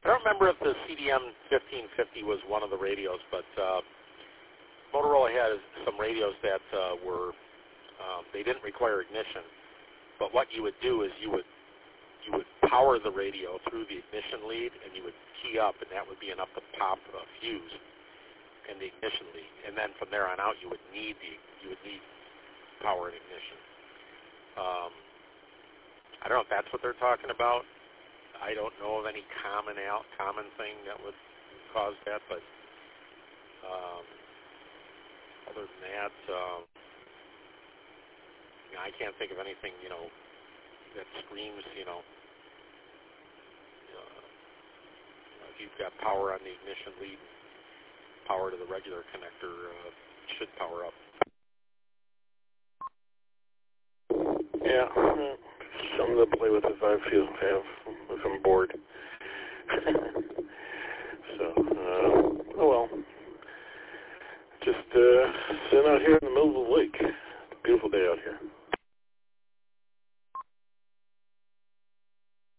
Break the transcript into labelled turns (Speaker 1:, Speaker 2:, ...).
Speaker 1: I don't remember if the CDM 1550 was one of the radios, but Motorola had some radios that were they didn't require ignition. But what you would do is you would power the radio through the ignition lead, and you would key up, and that would be enough to pop a fuse in the ignition lead. And then from there on out, you would need power and ignition. I don't know if that's what they're talking about. I don't know of any common thing that would cause that, but other than that, I can't think of anything, that screams, if you've got power on the ignition lead, power to the regular connector should power up.
Speaker 2: Yeah, something to play with if I'm bored.